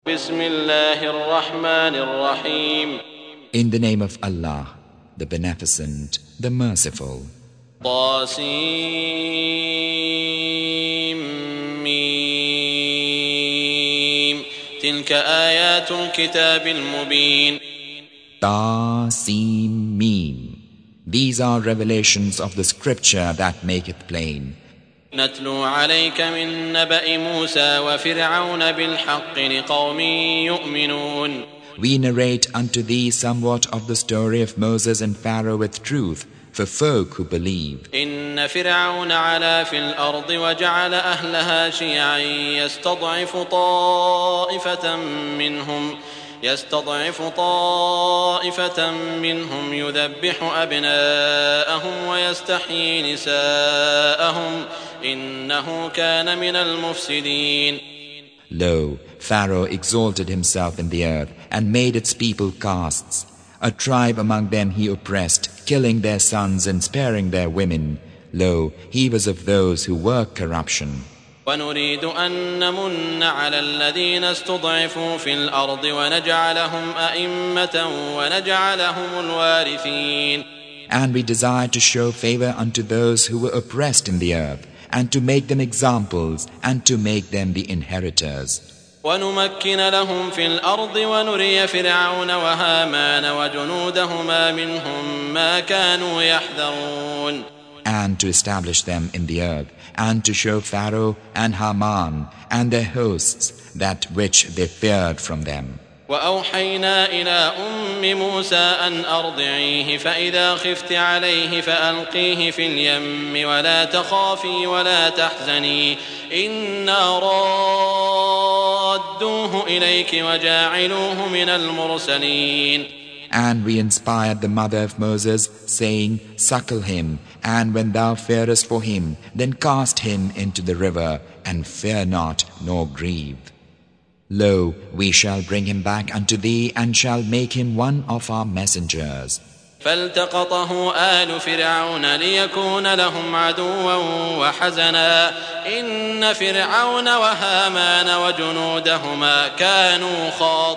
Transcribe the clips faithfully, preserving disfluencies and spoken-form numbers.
بسم الله الرحمن الرحيم. In the name of Allah, the Beneficent, the Merciful. طاسيم تلك آيات الكتاب المبين. Ta-Sim Mim. These are revelations of the scripture that maketh plain. نتلو عليك من نبأ موسى وفرعون بالحق لقوم يؤمنون. We narrate unto thee somewhat of the story of Moses and Pharaoh with truth, for folk who believe. إن فرعون علا في الأرض وجعل أهلها شيعا يستضعف طائفة منهم يستضعف طائفة منهم يذبح أبناءهم ويستحيي نساءهم إنه كان من المفسدين. Lo, Pharaoh exalted himself in the earth and made its people castes. A tribe among them he oppressed, killing their sons and sparing their women. Lo, he was of those who work corruption. ونريد أن نمن على الذين استضعفوا في الأرض ونجعلهم أئمة ونجعلهم الوارثين. And we desire to show favor unto those who were oppressed in the earth, and to make them examples, and to make them the inheritors. ونمكن لهم في الأرض ونري فرعون وهامان وجنودهما منهم ما كانوا يحذرون. And to establish them in the earth, and to show Pharaoh and Haman and their hosts that which they feared from them. وأوحينا إلى أم موسى أن أرضعيه فإذا خفت عليه فألقيه في اليم ولا تخافي ولا تحزني إنا رادوه إليك وجاعلوه من المرسلين. And we inspired the mother of Moses, saying, Suckle him, and when thou fearest for him, then cast him into the river, and fear not, nor grieve. Lo, we shall bring him back unto thee, and shall make him one of our messengers. فالتقطه آل فرعون ليكون لهم عدوا وحزنا إن فرعون وهامان وجنودهما كانوا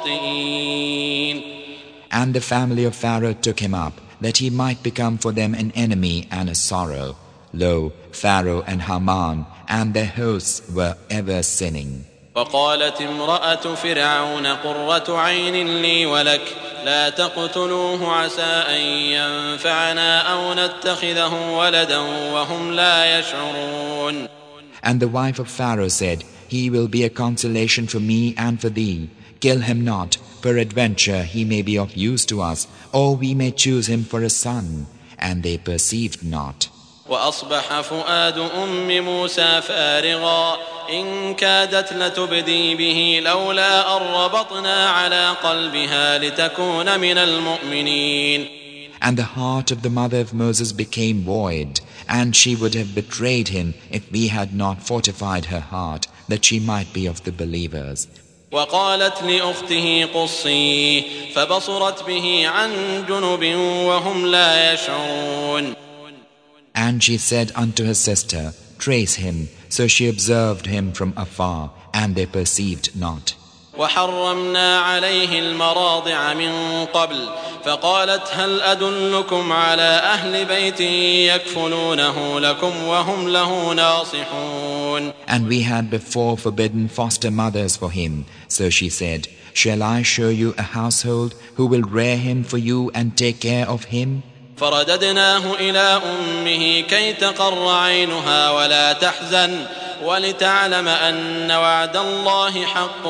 خاطئين. And the family of Pharaoh took him up, that he might become for them an enemy and a sorrow. Lo, Pharaoh and Haman and their hosts were ever sinning. وقالت امرأة فرعون قرة عين لي ولك لا تقتلوه عسى أن ينفعنا أو نتخذه ولدا وهم لا يشعرون. And the wife of Pharaoh said, He will be a consolation for me and for thee. Kill him not. Peradventure he may be of use to us, or we may choose him for a son. And they perceived not. وأصبح فؤاد أم موسى فارغا إن كادت لتبدي به لولا أن ربطنا على قلبها لتكون من المؤمنين. And the heart of the mother of Moses became void, and she would have betrayed him if we had not fortified her heart, that she might be of the believers. وقالت لأخته قصي فبصرت به عن جنب وهم لا يشعرون. And she said unto her sister, Trace him. So she observed him from afar, and they perceived not. وحرمنا عليه المراضع من قبل فقالت هل أدلكم على أهل بيت يكفلونه لكم وهم له ناصحون. And we had before forbidden foster mothers for him. So she said, Shall I show you a household who will rear him for you and take care of him? فرددناه إلى أمه كي تقر عينها ولا تحزن ولتعلم أن وعد الله حق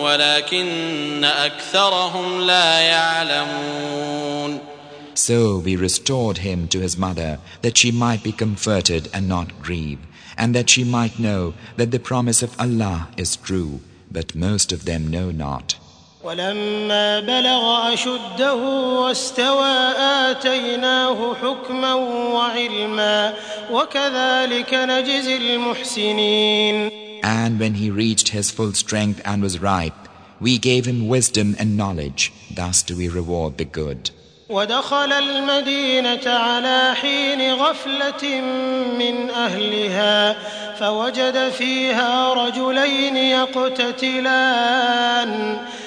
ولكن أكثرهم لا يعلمون. So we restored him to his mother, that she might be comforted and not grieve, and that she might know that the promise of Allah is true, but most of them know not. ولما بلغ أشده واستوى آتيناه حكما وعلما وكذلك نجزي المحسنين. And when he reached his full strength and was ripe, we gave him wisdom and knowledge. Thus do we reward the good. ودخل المدينة على حين غفلة من أهلها فوجد فيها رجلين يقتتلان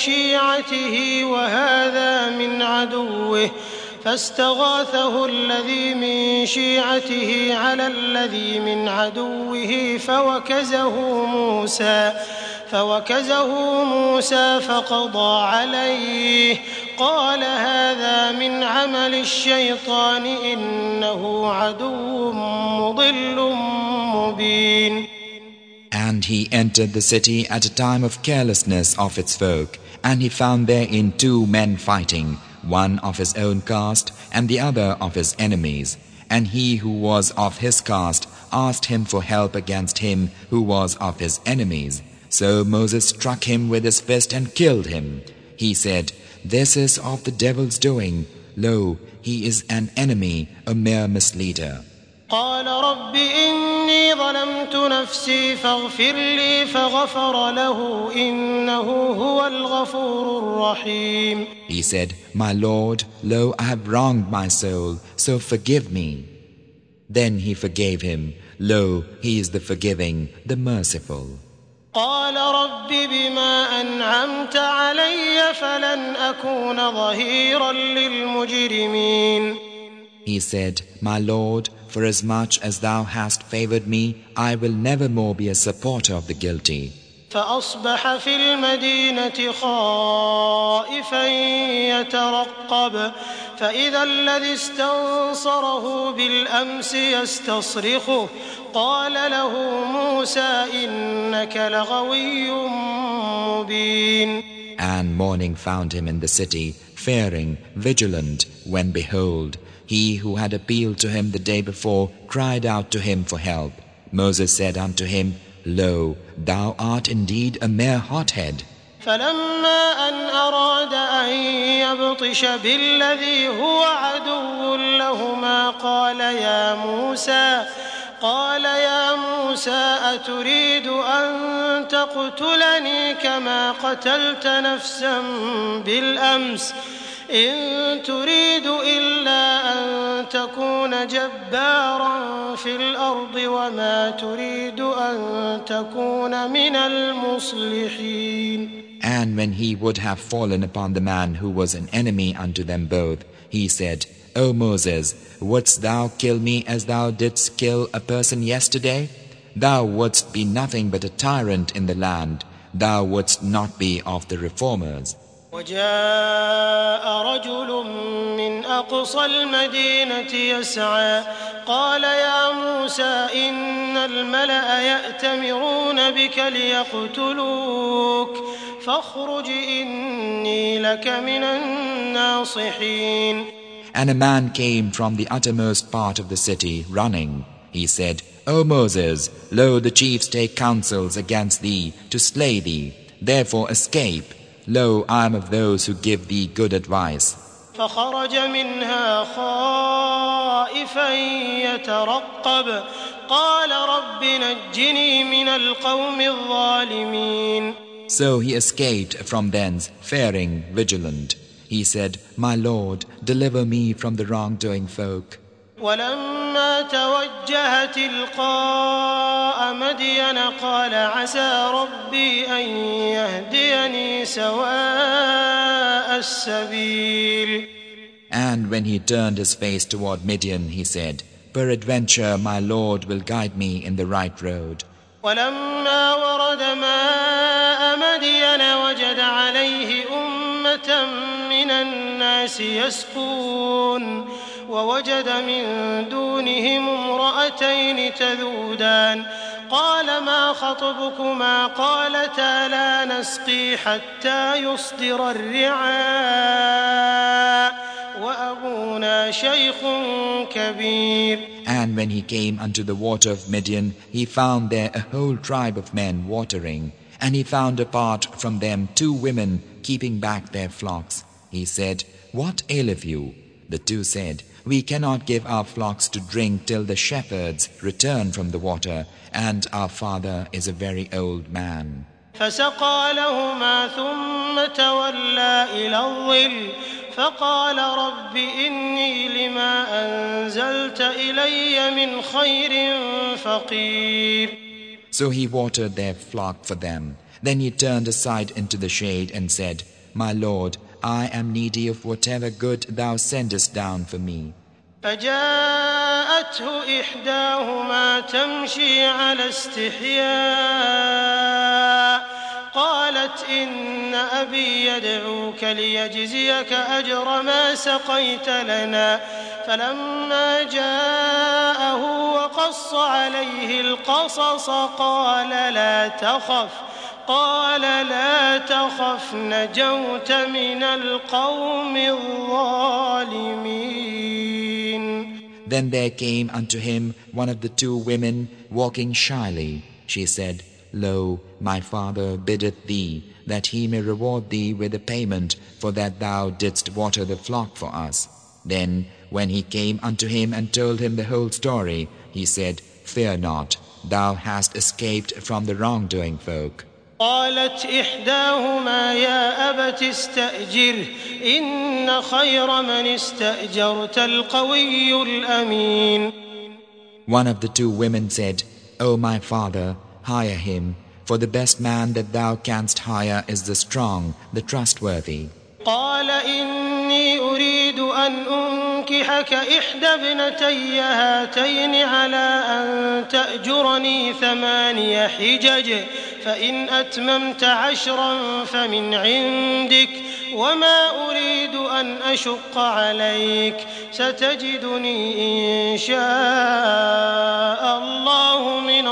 شيعته وهذا من عدوه فاستغاثه الذي من شيعته على الذي من عدوه فوكزه موسى فوكزه موسى فقضى عليه قال هذا من عمل الشيطان إنه عدو مضل مبين. And he entered the city at a time of carelessness of its folk, and he found therein two men fighting, one of his own caste and the other of his enemies. And he who was of his caste asked him for help against him who was of his enemies. So Moses struck him with his fist and killed him. He said, "This is of the devil's doing. Lo, he is an enemy, a mere misleader." قال رب إني ظلمت نفسي فاغفر لي فغفر له إنه هو الغفور الرحيم. He said, "My Lord, lo, I have wronged my soul, so forgive me." Then he forgave him. Lo, he is the forgiving, the merciful. قال رب بما أنعمت علي فلن أكون ظهيرا للمجرمين. He said, "My Lord, for as much as thou hast favored me, I will never more be a supporter of the guilty." فأصبح في المدينة خائفا يترقب فإذا الذي استنصره بالأمس يستصرخه قال له موسى إنك لغوي مبين. And morning found him in the city, fearing, vigilant, when behold, he who had appealed to him the day before cried out to him for help. Moses said unto him, "Lo, thou art indeed a mere hothead." فلما أن أراد أن يبطش بالذي هو عدو لهما قال يا موسى قال يا موسى أتريد أن تقتلني كما قتلت نفسا بالأمس إن تريد إلا أن تكون جبارا في الأرض وما تريد أن تكون من المصلحين. And when he would have fallen upon the man who was an enemy unto them both, he said, "O Moses, wouldst thou kill me as thou didst kill a person yesterday? Thou wouldst be nothing but a tyrant in the land. Thou wouldst not be of the reformers." وجاء رجل من أقصى المدينة يسعى قال يا موسى إن الملأ يأتمرون بك ليقتلوك فاخرج إني لك من الناصحين. And a man came from the uttermost part of the city, running. He said, "O Moses, lo, the chiefs take counsels against thee to slay thee. Therefore escape. Lo, I am of those who give thee good advice." فخرج منها خائفا يترقب قال رب نجني من القوم الظالمين. So he escaped from thence, fearing, vigilant. He said, "My Lord, deliver me from the wrongdoing folk." ولما توجه تلقاء مدين قال عسى ربي أن يهديني سواء السبيل. And when he turned his face toward Midian, he said, "Peradventure my Lord will guide me in the right road." ولما ورد ماء مدين وجد عليه أمة من الناس يسقون ووجد من دونهم امرأتين تذودان قال ما خطبكما قالتا لا نسقي حتى يصدر الرعاء وأبونا شيخ كبير. And when he came unto the water of Midian, he found there a whole tribe of men watering, and he found apart from them two women keeping back their flocks. He said, "What aileth you?" The two said, "We cannot give our flocks to drink till the shepherds return from the water, and our father is a very old man." فسقى لهما ثم تولى إلى الظل فقال رب إني لما أنزلت إلي من خير فقير. So he watered their flock for them. Then he turned aside into the shade and said, My Lord, I am needy of whatever good thou sendest down for me. فجاءته إحداهما تمشي على استحياء قالت إن أبي يدعوك ليجزيك أجر ما سقيت لنا فلما جاءه وقص عليه القصص قال لا تخف قال لا تخف نجوت من القوم الظالمين. Then there came unto him one of the two women walking shyly. She said, Lo, my father biddeth thee that he may reward thee with a payment for that thou didst water the flock for us. Then when he came unto him and told him the whole story, he said, Fear not, thou hast escaped from the wrongdoing folk. قالت إحداهما يا أبت استأجره إن خير من استأجرت القوي الأمين. One of the two women said, O my father, hire him, for the best man that thou canst hire is the strong, the trustworthy. قال إني أريد أن أنكحك إحدى ابنتي هاتين على أن تأجرني ثماني حجج فإن أتممت عشرا فمن عندك وما أريد أن أشق عليك ستجدني إن شاء الله من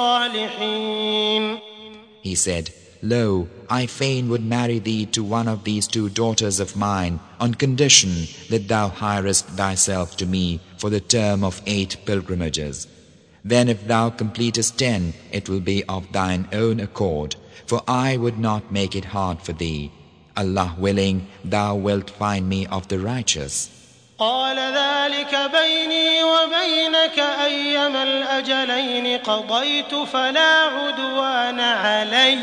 الصالحين. He said, Lo, I fain would marry thee to one of these two daughters of mine, on condition that thou hirest thyself to me for the term of eight pilgrimages. Then if thou completest ten, it will be of thine own accord, for I would not make it hard for thee. Allah willing, thou wilt find me of the righteous. قال ذلك بيني وبينك أيما الأجلين قضيت فلا عدوان علي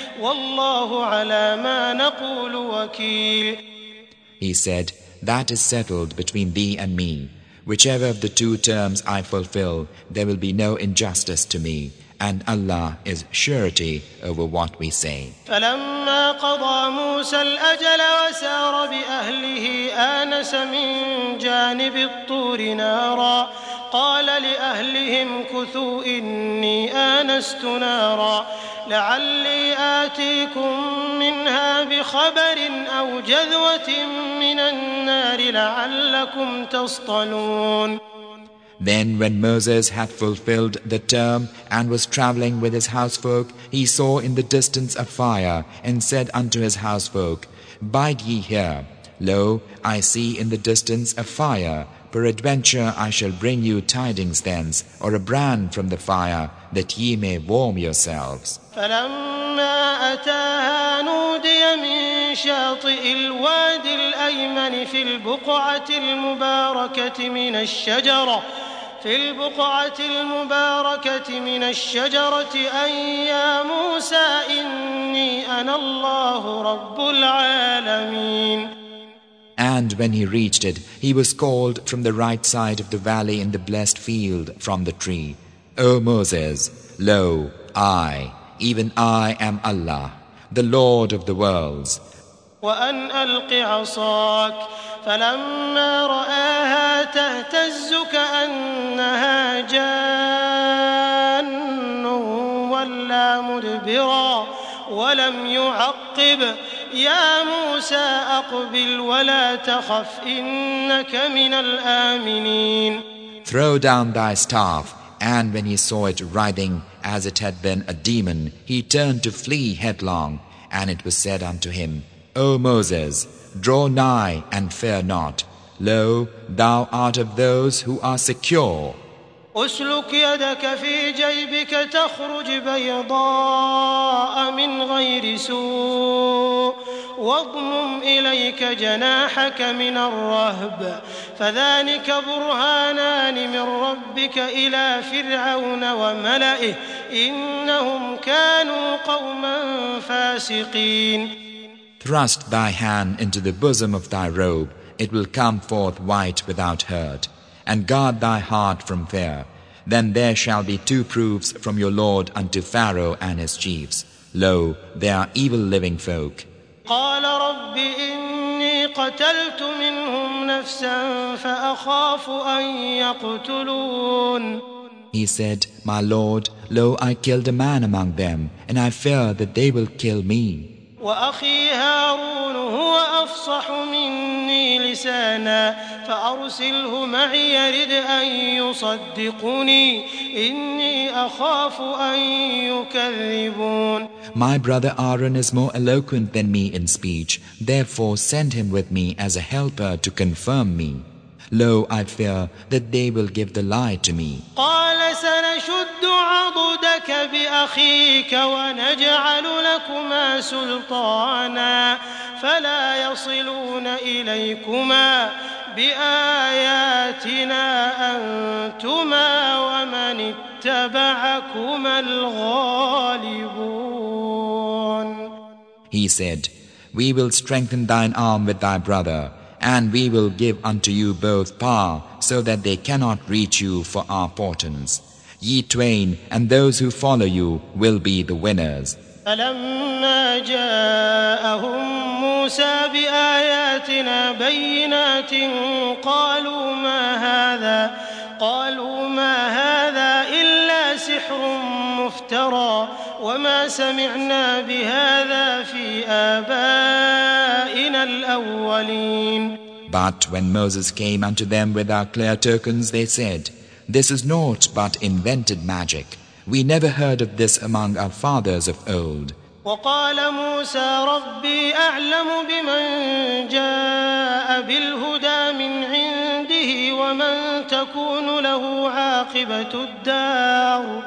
والله على ما نقول وكيل. He said, That is settled between thee and me. Whichever of the two terms I fulfill, there will be no injustice to me, and Allah is surety over what we say. فلما قضى موسى الأجل وسار بأهله آنس من جانب الطور نارا قال لأهلهم كثوا إني آنست نارا لعلي آتيكم منها بخبر أو جذوة من النار لعلكم تصطلون. Then when Moses had fulfilled the term and was traveling with his housefolk, he saw in the distance a fire and said unto his housefolk, Bide ye here. Lo, I see in the distance a fire. Peradventure I shall bring you tidings thence, or a brand from the fire, that ye may warm yourselves. فلما أتاها نودي من شاطئ الوادي الأيمن في البقعة المباركة من الشجرة في البقعة المباركة من الشجرة أن يا موسى إني أنا الله رب العالمين. And when he reached it, he was called from the right side of the valley in the blessed field from the tree. O Moses, lo, I, even I am Allah, the Lord of the worlds. وأن ألق عصاك فلما رآها تهتز كأنها جان ولا مدبرا ولم يعقب يا موسى أقبل ولا تخف إنك من الآمنين. Throw down thy staff. And when he saw it writhing as it had been a demon, he turned to flee headlong. And it was said unto him, O Moses, draw nigh and fear not. Lo, thou art of those who are secure. أسلك يدك في جيبك تخرج بيضاء من غير سوء واضمم إليك جناحك من الرهب فذلك برهانان من ربك إلى فرعون وملئه إنهم كانوا قوما فاسقين. Thrust thy hand into the bosom of thy robe, it will come forth white without hurt. And guard thy heart from fear. Then there shall be two proofs from your Lord unto Pharaoh and his chiefs. Lo, they are evil living folk. قال رب إني قتلت منهم نفسا فأخاف أن يقتلون. He said, My Lord, lo, I killed a man among them, and I fear that they will kill me. وأخي هارون هو أفصح مني لسانا فأرسله معي يرد أن يصدقني إني أخاف أن يكذبون. My brother Aaron is more eloquent than me in speech, therefore send him with me as a helper to confirm me. Lo, I fear that they will give the lie to me. قال سنشد عضدك بأخيك ونجعل لكما سلطانا فلا يصلون إليكما بآياتنا أنتما ومن اتبعكما الغالبون. He said, We will strengthen thine arm with thy brother, and we will give unto you both power, so that they cannot reach you for our portents. Ye twain and those who follow you will be the winners. فلما جاءهم موسى بآياتنا بينات قالوا ما هذا قالوا ما هذا إلا سحر مفترى وما سمعنا بهذا في آبائنا الأولين. But when Moses came unto them with our clear tokens, they said, This is naught but invented magic. We never heard of this among our fathers of old. وقال موسى ربي أعلم بمن جاء بالهدى من عنده ومن تكون له عاقبة الدار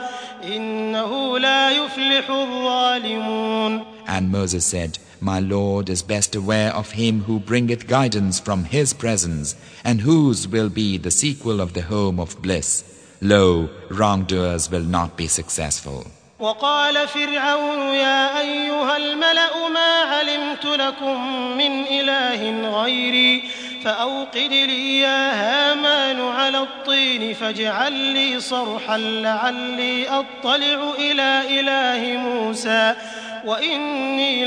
إنه لا يفلح الظالمون. And Moses said, My Lord is best aware of him who bringeth guidance from his presence, and whose will be the sequel of the home of bliss. Lo, wrongdoers will not be successful. وقال فرعون يا أيها الملأ ما علمت لكم من إله غيري فأوقد لي يا هامان على الطين فاجعل لي صرحا لعلي أطلع إلى إله موسى وإني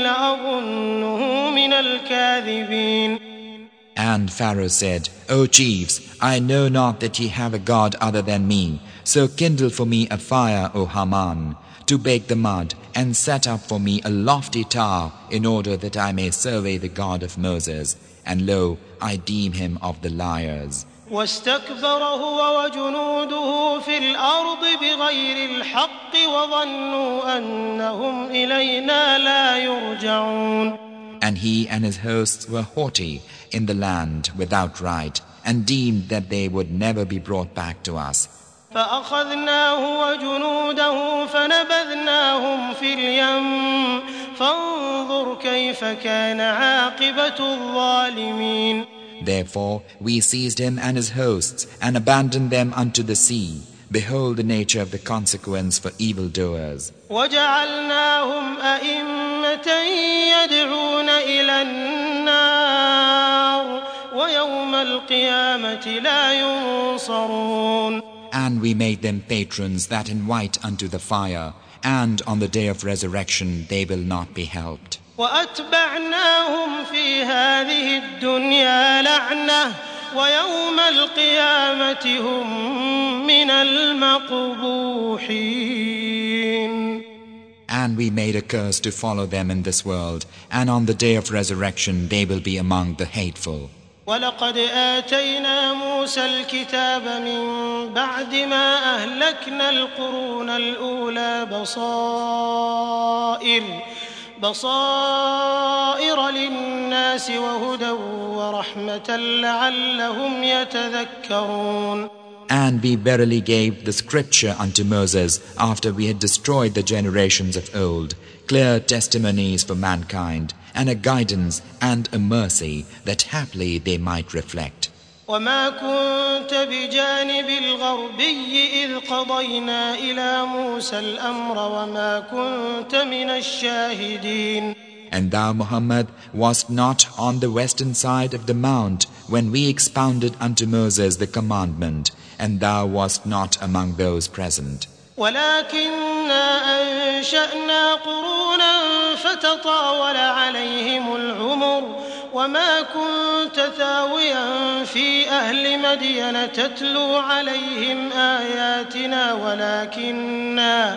لأظنه من الكاذبين. And Pharaoh said, O chiefs, I know not that ye have a God other than me, so kindle for me a fire, O Haman, to bake the mud, and set up for me a lofty tower, in order that I may survey the God of Moses. And lo, I deem him of the liars. واستكبر هو وجنوده في الأرض بغير الحق وظنوا أنهم إلينا لا يرجعون. And he and his hosts were haughty in the land without right, and deemed that they would never be brought back to us. فأخذناه وجنوده فنبذناهم في اليم فانظر كيف كان عاقبة الظالمين. Therefore we seized him and his hosts and abandoned them unto the sea. Behold the nature of the consequence for evildoers. وجعلناهم أئمة يدعون إلى النار ويوم القيامة لا ينصرون. And we made them patrons that invite unto the fire, and on the day of resurrection they will not be helped. وأتبعناهم في هذه الدنيا لعنة ويوم القيامة هم من المقبوحين. And we made a curse to follow them in this world, and on the day of resurrection they will be among the hateful. ولقد آتينا موسى الكتاب من بعد ما أهلكنا القرون الأولى بصائر بصائر للناس وهدى ورحمة لعلهم يتذكرون. And we verily gave the scripture unto Moses after we had destroyed the generations of old, clear testimonies for mankind, and a guidance and a mercy that haply they might reflect. وما كنت بجانب الغربي إذ قضينا إلى موسى الأمر وما كنت من الشاهدين. And thou, Muhammad, wast not on the western side of the mount when we expounded unto Moses the commandment, and thou wast not among those present. ولكننا أنشأنا قرونا فتطاول عليهم العمر وما كنت ثاويا في أهل مدين تتلو عليهم آياتنا ولكننا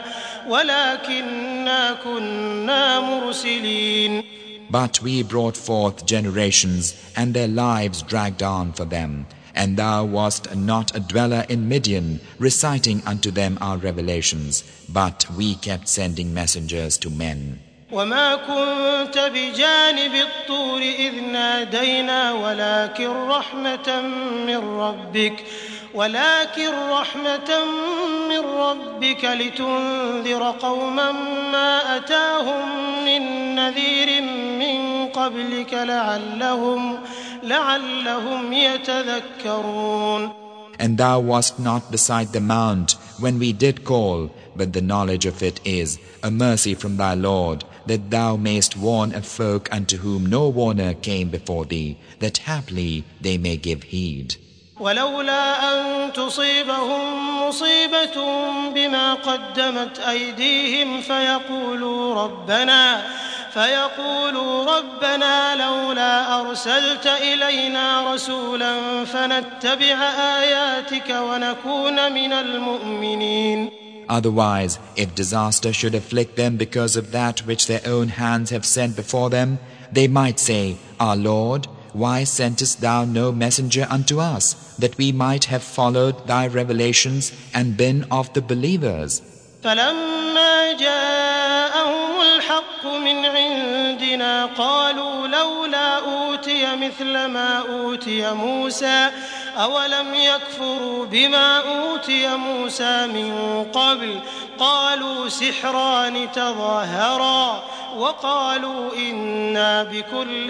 ولكننا كنا مرسلين. But we brought forth generations, and their lives dragged on for them. And thou wast not a dweller in Midian, reciting unto them our revelations, but we kept sending messengers to men. وما كنت بجانب الطور إذ نادينا ولكن رحمة من ربك ولكن رحمة من ربك لتنذر قوما ما أتاهم من نذير من قبلك لعلهم لعلهم يتذكرون. And thou wast not beside the mount when we did call, but the knowledge of it is a mercy from thy Lord, that thou mayst warn a folk unto whom no warner came before thee, that haply they may give heed. ولولا أن تصيبهم مصيبة بما قدمت أيديهم فيقولوا ربنا فيقولوا ربنا لولا أرسلت إلينا رسولا فنتبع آياتك ونكون من المؤمنين. Otherwise, if disaster should afflict them because of that which their own hands have sent before them, they might say, Our Lord, why sentest thou no messenger unto us, that we might have followed thy revelations and been of the believers? فلما جاءهم الحق من عندنا قالوا لولا أوتي مثل ما أوتي موسى أولم يكفروا بما أوتي موسى من قبل قالوا سحران تظاهرا وقالوا إنا بكل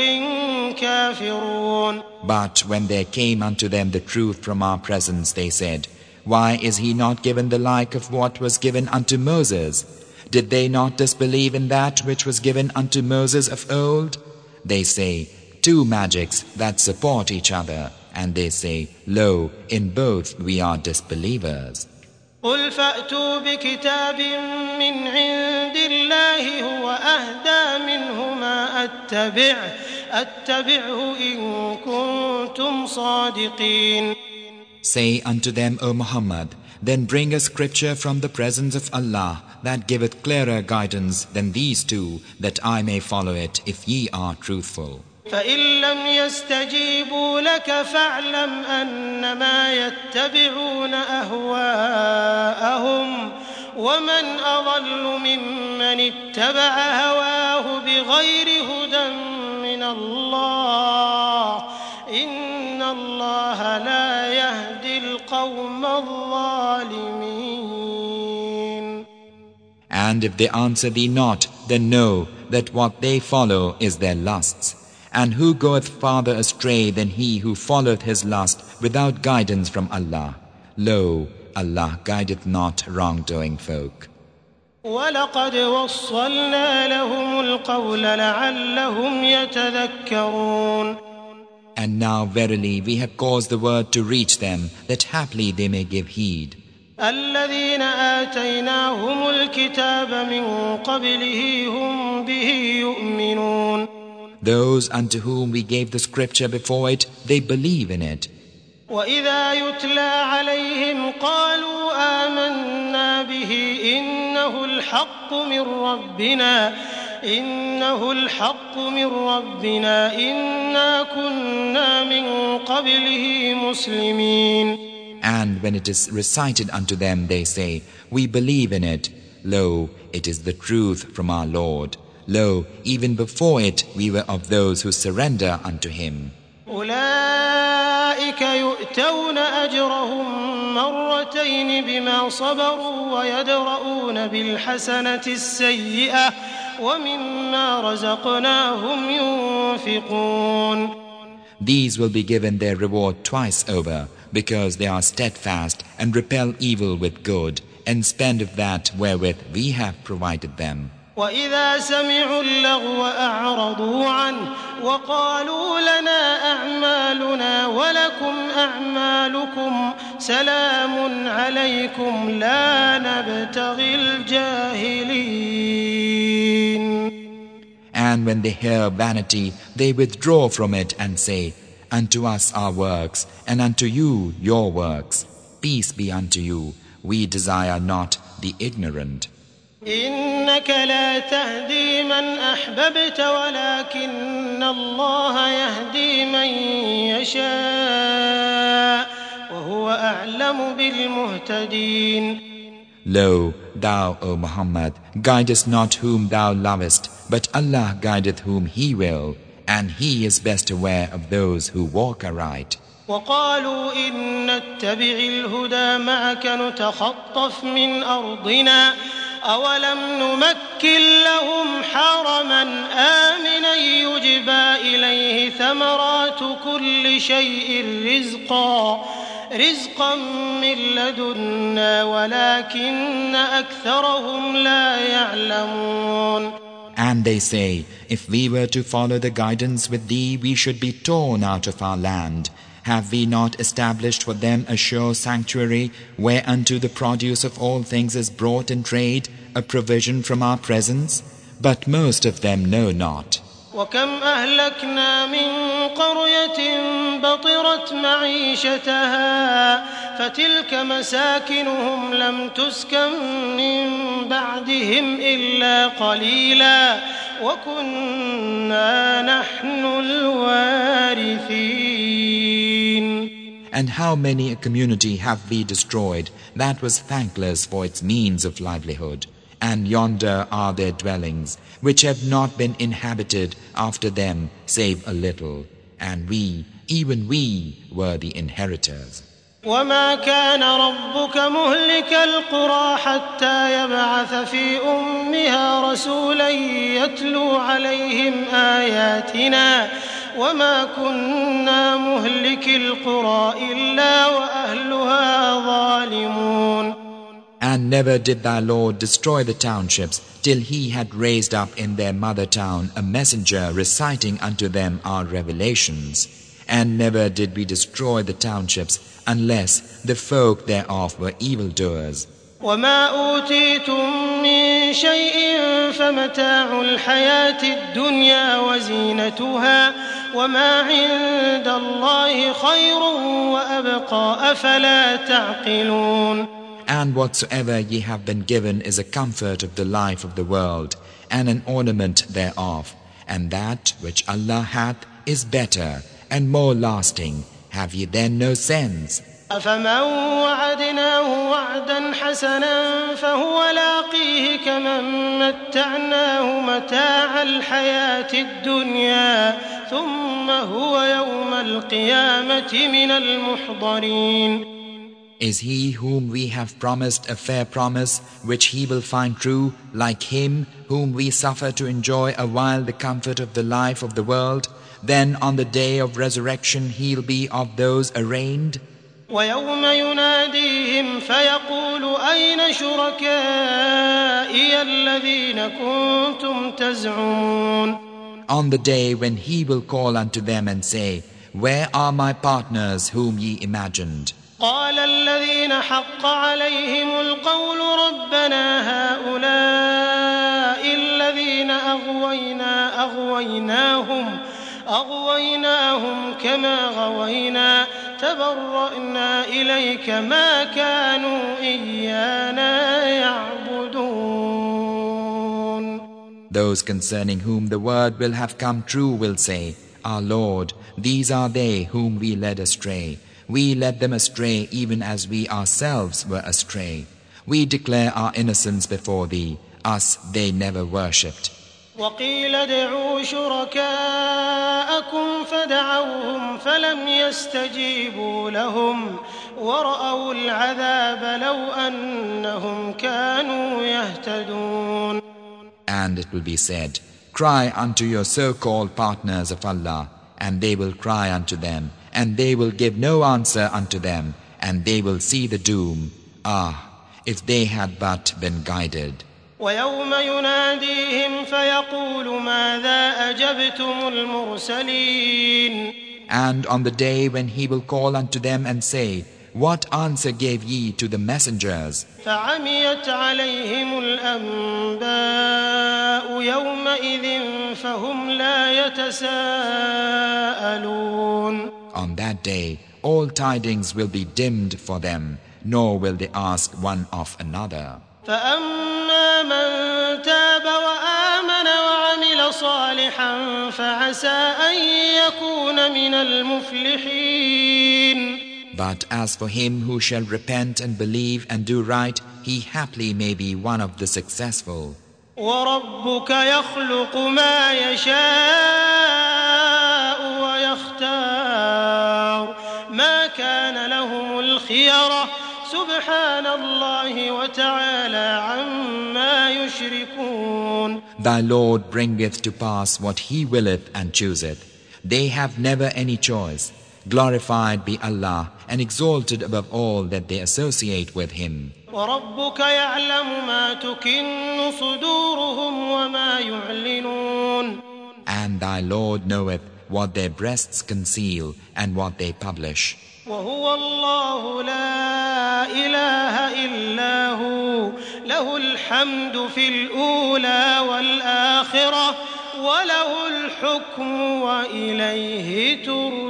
كافرون. But when there came unto them the truth from our presence, they said, Why is he not given the like of what was given unto Moses? Did they not disbelieve in that which was given unto Moses of old? They say, Two magics that support each other. And they say, Lo, in both we are disbelievers. قل فأتوا بكتاب من عند الله هو أهدى منه ما أتبعه أتبعه إن كنتم صادقين. Say unto them, O Muhammad, then bring a scripture from the presence of Allah that giveth clearer guidance than these two, that I may follow it if ye are truthful. فإن لم يستجيبوا لك فاعلم أنما يتبعون أهواءهم ومن أضل ممن اتبع هواه بغير هدى من الله إن الله لا يهدي القوم الظالمين. And if they answer thee not, then know that what they follow is their lusts. And who goeth farther astray than he who followeth his lust without guidance from Allah? Lo, Allah guideth not wrongdoing folk. وَلَقَدْ وَصَّلْنَا لَهُمُ الْقَوْلَ لَعَلَّهُمْ يَتَذَكَّرُونَ. And now verily we have caused the word to reach them, that haply they may give heed. الذين آتيناهم الكتاب من قبله هم به يؤمنون. Those unto whom we gave the scripture before it, they believe in it. وإذا يتلى عليهم قالوا آمنا به إنه الحق من ربنا إنه الحق من ربنا إنا كنا من قبله مسلمين. And when it is recited unto them, they say, We believe in it. Lo, it is the truth from our Lord. Lo, even before it we were of those who surrender unto him. أولئك يؤتون أجرهم مرتين بما صبروا ويدرؤون بالحسنة السيئة ومما رزقناهم ينفقون. These will be given their reward twice over, because they are steadfast and repel evil with good, and spend of that wherewith we have provided them. وإذا سمعوا اللغو أعرضوا عنه وقالوا لنا أعمالنا ولكم أعمالكم سلام عليكم لا نبتغي الجاهلين. And when they hear vanity, they withdraw from it and say, Unto us our works, and unto you your works. Peace be unto you. We desire not the ignorant. إنك لا تهدي من أحببت ولكن الله يهدي من يشاء وهو أعلم بالمهتدين. Lo, thou, O Muhammad, guidest not whom thou lovest, but Allah guideth whom He will, and He is best aware of those who walk aright. وقالوا إن نتبع الهدى معك نتخطف من أرضنا أولم نمكن لهم حرما آمنا يجبى إليه ثمرات كل شيء رزقا رزقا من لدنا ولكن أكثرهم لا يعلمون. And they say, if we were to follow the guidance with thee, we should be torn out of our land. Have we not established for them a sure sanctuary, whereunto the produce of all things is brought in trade, a provision from our presence? But most of them know not. وكم أهلكنا من قرية بطرت معيشتها فتلك مساكنهم لم تسكن من بعدهم إلا قليلا وكنا نحن الوارثين. And how many a community have we destroyed that was thankless for its means of livelihood? And yonder are their dwellings, which have not been inhabited after them save a little. And we, even we, were the inheritors. وما كان ربك مهلك القرى حتى يبعث في أمها رسولا يتلو عليهم آياتنا وما كنا مهلك القرى إلا وأهلها ظالمون. And never did thy Lord destroy the townships till he had raised up in their mother town a messenger reciting unto them our revelations. And never did we destroy the townships unless the folk thereof were evildoers. وما أوتيتم من شيء فمتاع الحياة الدنيا وزينتها وما عند الله خير وأبقى أفلا تعقلون. And whatsoever ye have been given is a comfort of the life of the world, and an ornament thereof, and that which Allah hath is better and more lasting. Have ye then no sense? أفمن وعدناه وعدا حسنا فهو لاقيه كمن متعناه متاع الحياة الدنيا ثم هو يوم القيامة من المحضرين. Is he whom we have promised a fair promise, which he will find true, like him whom we suffer to enjoy a while the comfort of the life of the world? Then on the day of resurrection he'll be of those arraigned. ويوم يناديهم فيقول أين شركائي الذين كنتم تزعمون. On the day when he will call unto them and say, Where are my partners whom ye imagined? قال الذين حق عليهم القول ربنا هؤلاء الذين أغوينا أغويناهم أغويناهم كما غوينا تبرأنا إليك ما كانوا إيانا يعبدون. Those concerning whom the word will have come true will say, Our Lord, these are they whom we led astray. We led them astray even as we ourselves were astray. We declare our innocence before thee. Us they never worshipped. وقيل ادعوا شركاءكم فدعوهم فلم يستجيبوا لهم ورأوا العذاب لو أنهم كانوا يهتدون. And it will be said, Cry unto your so-called partners of Allah, and they will cry unto them, and they will give no answer unto them, and they will see the doom. Ah, if they had but been guided. ويوم يناديهم فيقول ماذا أجبتم المرسلين. And on the day when he will call unto them and say, What answer gave ye to the messengers? فعميت عليهم الأنباء يومئذ فهم لا يتساءلون. On that day, all tidings will be dimmed for them, nor will they ask one of another. فأما من تاب وآمن وعمل صالحا فعسى أن يكون من المفلحين. But as for him who shall repent and believe and do right, he haply may be one of the successful. وَرَبُّكَ يَخْلُقُ مَا يَشَاءُ وَيَخْتَارُ مَا كَانَ لَهُمُ الْخِيَرَةُ سُبْحَانَ اللَّهِ وَتَعَالَى عَمَّا يُشْرِكُونَ. Thy Lord bringeth to pass what He willeth and chooseth. They have never any choice. Glorified be Allah and exalted above all that they associate with Him. وَرَبُّكَ يَعْلَمُ مَا تُكِنُّ صُدُورُهُمْ وَمَا يُعْلِنُونَ. And thy Lord knoweth what their breasts conceal and what they publish. وَهُوَ اللَّهُ لَا إِلَهَ إِلَّا هُوَ لَهُ الْحَمْدُ فِي الْأُولَى وَالْآخِرَةِ وَلَهُ الْحُكْمُ وَإِلَيْهِ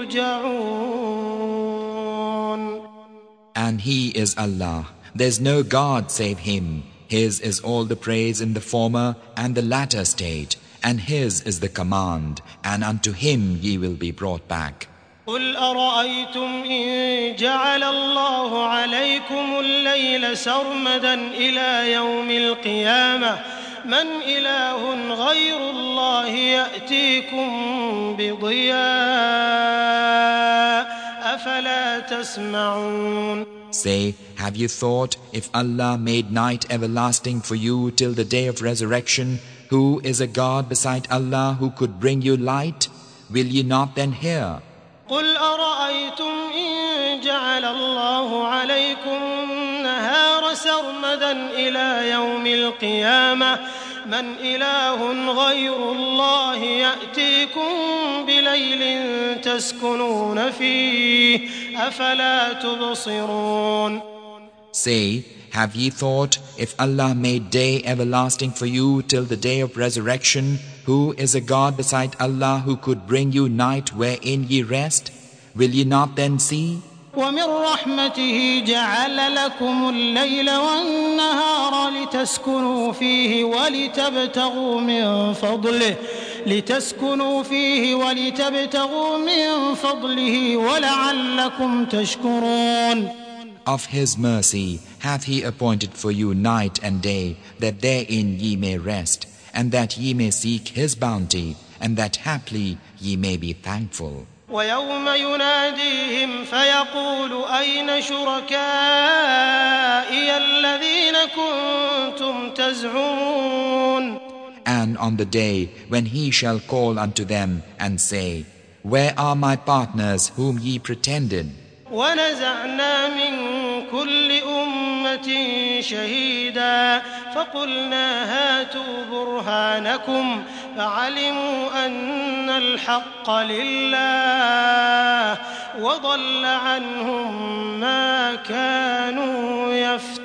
تُرْجَعُونَ. And He is Allah. There is no God save Him. His is all the praise in the former and the latter state, and His is the command, and unto Him ye will be brought back. قُلْ أَرَأَيْتُمْ إِن جَعَلَ اللَّهُ عَلَيْكُمُ اللَّيْلَ سَرْمَدًا إِلَى يَوْمِ الْقِيَامَةِ مَنْ إِلَٰهٌ غَيْرُ اللَّهِ يَأْتِيكُمْ بِضِيَاءٍ أَفَلَا تَسْمَعُونَ. Say, have you thought, if Allah made night everlasting for you till the day of resurrection, who is a God beside Allah who could bring you light? Will ye not then hear? قُلْ أَرَأَيْتُمْ إِن جَعَلَ اللَّهُ عَلَيْكُمُ النَّهَارَ سَرْمَدًا إِلَى يَوْمِ الْقِيَامَةِ مَنْ إِلَٰهٌ غَيْرُ اللَّهِ يَأْتِيكُم بِلَيْلٍ تَسْكُنُونَ فِيهِ أَفَلَا تُبْصِرُونَ. Say, have ye thought, if Allah made day everlasting for you till the day of resurrection, who is a God beside Allah who could bring you night wherein ye rest? Will ye not then see? وَمِن رَّحْمَتِهِ جَعَلَ لَكُمُ اللَّيْلَ وَالنَّهَارَ لِتَسْكُنُوا فِيهِ وَلِتَبْتَغُوا مِن فَضْلِهِ لِتَسْكُنُوا فِيهِ وَلِتَبْتَغُوا مِن فَضْلِهِ وَلَعَلَّكُمْ تَشْكُرُونَ. Of His mercy hath He appointed for you night and day, that therein ye may rest, and that ye may seek His bounty, and that haply ye may be thankful. وَيَوْمَ يُنَادِيهِمْ فَيَقُولُ أَيْنَ شُرَكَائِيَ الَّذِينَ كُنتُمْ تَزْعُمُونَ. And on the day when He shall call unto them and say, Where are my partners whom ye pretended? وَنَزَعْنَا مِن كُلِّ أُمَّةٍ شَهِيدًا فَقُلْنَا هَاتُوا بُرْهَانَكُمْ فَعَلِمُوا أَنَّ الْحَقَّ لِلَّهِ وَضَلَّ عَنْهُم مَّا كَانُوا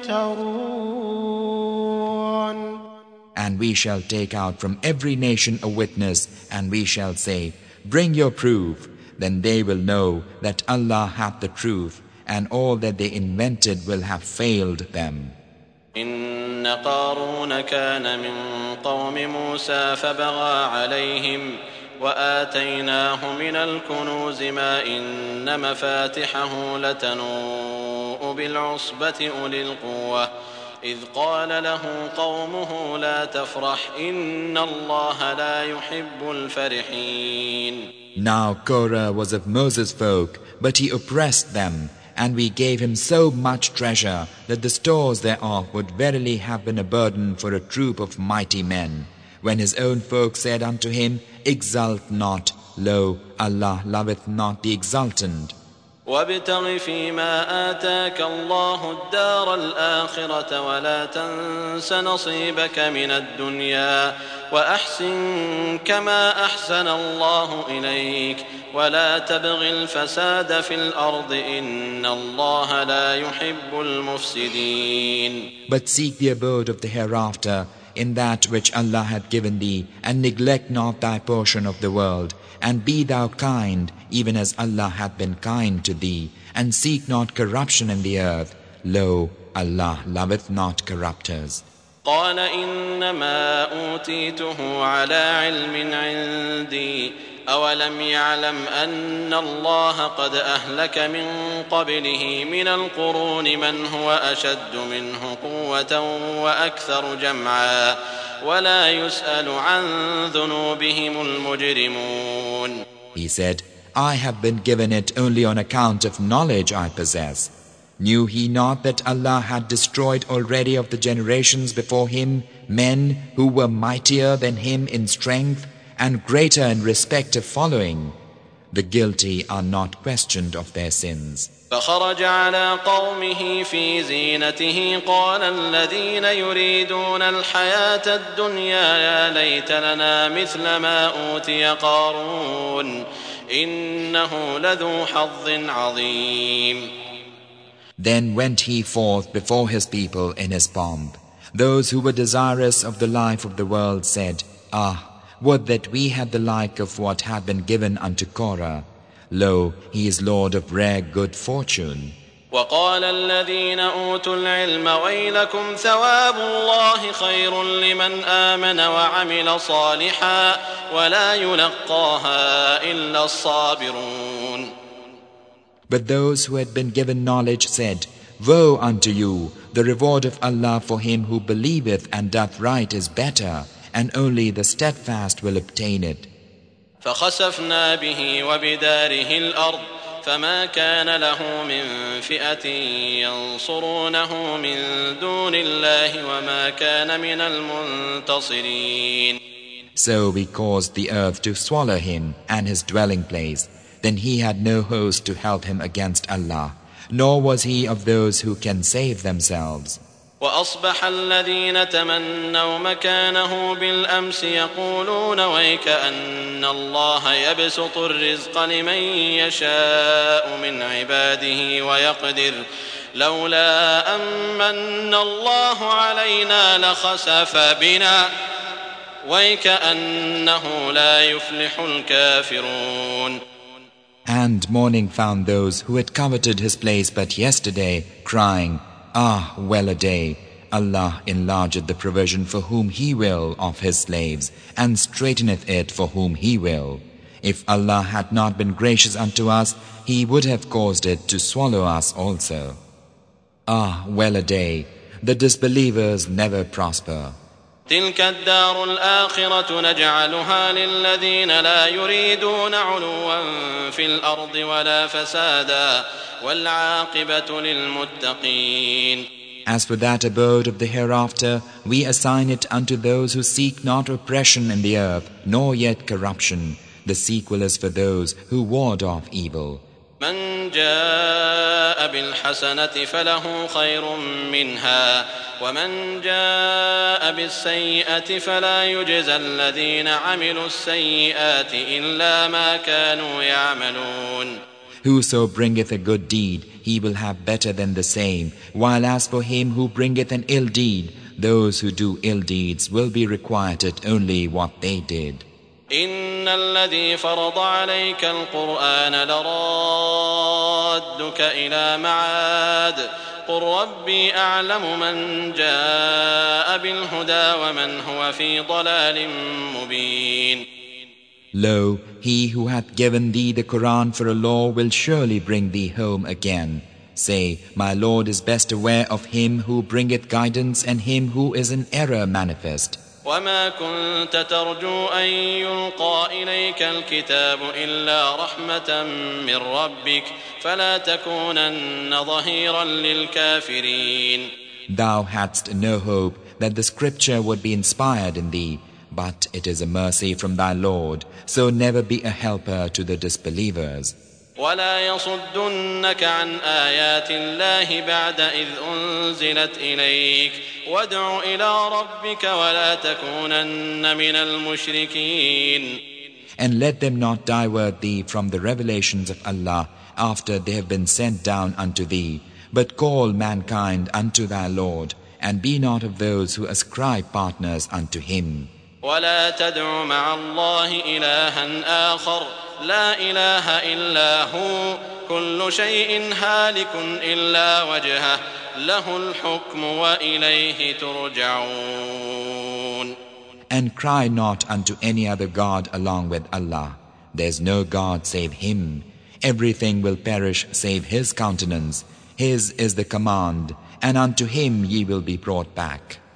يَفْتَرُونَ. And we shall take out from every nation a witness, and we shall say, Bring your proof. Then they will know that Allah hath the truth, and all that they invented will have failed them. إن قارون كان من قوم موسى فبغى عليهم وآتيناه من الكنوز ما إن مفاتحه لتنوء بالعصبة أولي القوة إذ قال له قومه لا تفرح إن الله لا يحب الفرحين. Now Korah was of Moses' folk, but he oppressed them, and we gave him so much treasure that the stores thereof would verily have been a burden for a troop of mighty men. When his own folk said unto him, Exult not, lo, Allah loveth not the exultant. وابتغ فيما آتاك الله الدار الآخرة ولا تنس نصيبك من الدنيا وأحسن كما أحسن الله إليك ولا تبغ الفساد في الأرض إن الله لا يحب المفسدين. But seek the abode of the hereafter in that which Allah hath given thee, and neglect not thy portion of the world, and be thou kind, even as Allah hath been kind to thee, and seek not corruption in the earth. Lo, Allah loveth not corrupters. قال إنما أوتيته على علم عندي أولم يعلم أن الله قد أهلك من قبله من القرون من هو أشد منه قوة وأكثر جمعا ولا يسأل عن ذنوبهم المجرمون. He said, I have been given it only on account of knowledge I possess. Knew he not that Allah had destroyed already of the generations before him men who were mightier than him in strength and greater in respect of following? The guilty are not questioned of their sins. فخرج على قومه في زينته قال الذين يريدون الحياة الدنيا يا ليت لنا مثل ما أوتي قارون إنه لذو حظ عظيم. Then went he forth before his people in his pomp. Those who were desirous of the life of the world said, Ah, would that we had the like of what had been given unto Korah. Lo, he is Lord of rare good fortune. وقال الذين أوتوا العلم ويلكم ثواب الله خير لمن آمن وعمل صالحا ولا يلقاها إلا الصابرون. But those who had been given knowledge said, Woe unto you! The reward of Allah for him who believeth and doth right is better, and only the steadfast will obtain it. فخسفنا به وبداره الأرض فما كان له من فئة ينصرونه من دون الله وما كان من المنتصرين. So we caused the earth to swallow him and his dwelling place. Then he had no host to help him against Allah, nor was he of those who can save themselves. وأصبح الذين تمنوا مكانه بالأمس يقولون ويك أن الله يبسط الرزق لمن يشاء من عباده ويقدر لولا أمن الله علينا لخسف بنا ويك أنه لا يفلح الكافرون. And morning found those who had coveted his place but yesterday, crying, Ah, well a day! Allah enlargeth the provision for whom He will of His slaves, and straighteneth it for whom He will. If Allah had not been gracious unto us, He would have caused it to swallow us also. Ah, well a day! The disbelievers never prosper. تلك الدار الآخرة نجعلها للذين لا يريدون علوا في الأرض ولا فسادا والعاقبة للمتقين. As for that abode of the hereafter, we assign it unto those who seek not oppression in the earth, nor yet corruption. The sequel is for those who ward off evil. من جاء بالحسنة فله خير منها ومن جاء بالسيئة فلا يجزى الذين عملوا السيئات إلا ما كانوا يعملون. Whoso bringeth a good deed, he will have better than the same, while as for him who bringeth an ill deed, those who do ill deeds will be requited only what they did. إن الذي فرض عليك القرآن لرادك إلى معاد قل ربي أعلم من جاء بالهدى ومن هو في ضلال مبين. Lo, he who hath given thee the Quran for a law will surely bring thee home again. Say, my Lord is best aware of him who bringeth guidance and him who is in error manifest. وما كنت ترجو أن يلقى إليك الكتاب إلا رحمة من ربك فلا تكونن ظهيرا للكافرين. Thou hadst no hope that the scripture would be inspired in thee, but it is a mercy from thy Lord, so never be a helper to the disbelievers. ولا يصدنك عن آيات الله بعد إذ أنزلت إليك وادع إلى ربك ولا تكونن من المشركين. And let them not divert thee from the revelations of Allah after they have been sent down unto thee, but call mankind unto thy Lord, and be not of those who ascribe partners unto him. ولا تدع مع الله إلها آخر لا إله إلا هو كل شيء هالك إلا وجهه له الحكم وإليه ترجعون. And cry not unto any other God along with Allah. There is no God save Him. Everything will perish save His countenance. His is the command, and unto Him ye will be brought back.